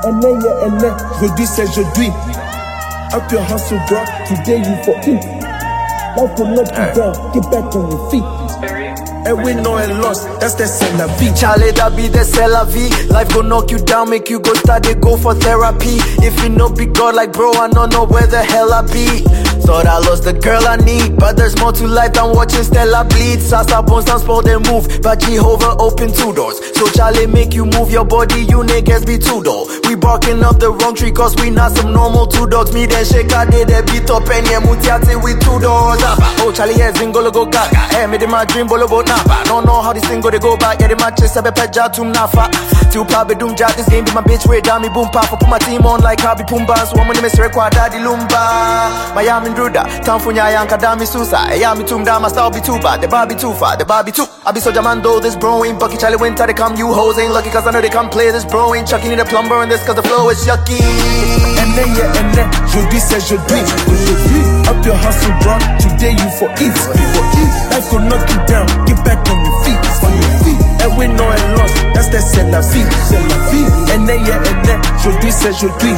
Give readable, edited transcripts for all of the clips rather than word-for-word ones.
Aujourd'hui c'est aujourd'hui. Up your hustle, bro. Today you for eat. Life will knock you down. Get back on your feet. And we know and lost, that's the c'est la vie. Charlie, that be the c'est la vie. Life go knock you down, make you go study, go for therapy. If you know be God like bro, I don't know where the hell I be. Thought I lost the girl I need, but there's more to life than watching Stella bleed. Sasa bones don't spoil their move, but Jehovah open 2 doors. So Charlie make you move your body, you niggas be too dull. We barking up the wrong tree cause we not some normal 2 dogs. Me then shake I did a beat up and yeah mutiate with 2 doors. Oh Charlie yeah zingolo go gaga, hey me de my dream bolo bo napa. Don't know how this thing go to go back, yeah the matches sabe peja tum nafa. Till probably doom jat this game be my bitch way down me boom pop. Put my team on like Happy Pumba, so I'm gonna miss record daddy lumba. Miami Druda, Tanfunya Yanka Dami Susa. Yami Tum Dama style be too bad, the bar be too far, the bar be too. I be so jamando, this bro ain't Bucky Charlie winter they come, you hoes ain't lucky cause I know they come play this bro ain't Chucky need a plumber in this cause the flow is yucky. And then, jeudi c'est jeudi. Up your hustle bro, today you for eat. Life will knock you down, get back on your feet. And we know and lost, that's the c'est la vie. And then, jeudi c'est jeudi.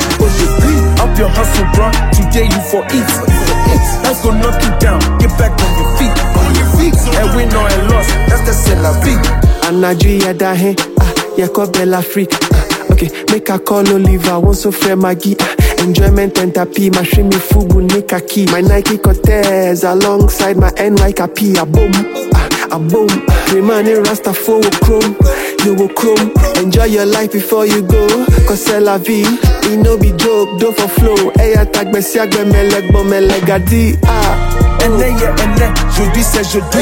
Up your hustle bro, today you for eat. Life will knock you down, get back on your feet. And we know and lost, that's the c'est la vie. Anadria dahe, yako bella free. Okay, make a call Oliver, one so fair Maggie. Enjoyment and tapi, my shrimmy fubu nika key. My Nike Cortez alongside my NY Capi. A boom, a boom. Remani Rasta for chrome, you will chrome. Enjoy your life before you go, cause c'est la vie. It no be joke, do for flow. Hey, attack me siagwe me leg bon me legadi. And then, jeudi c'est jeudi.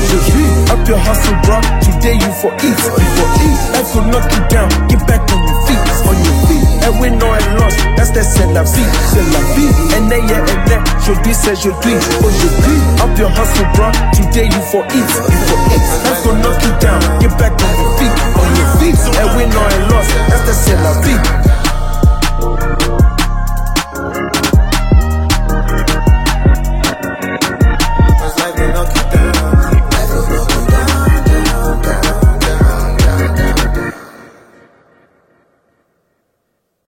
Up your hustle bro, today you for eat. Life will knock you down, get back on your feet. And we know and lost, that's the c'est la vie. And then, jeudi c'est jeudi. Up your hustle bro, today you for eat. Life will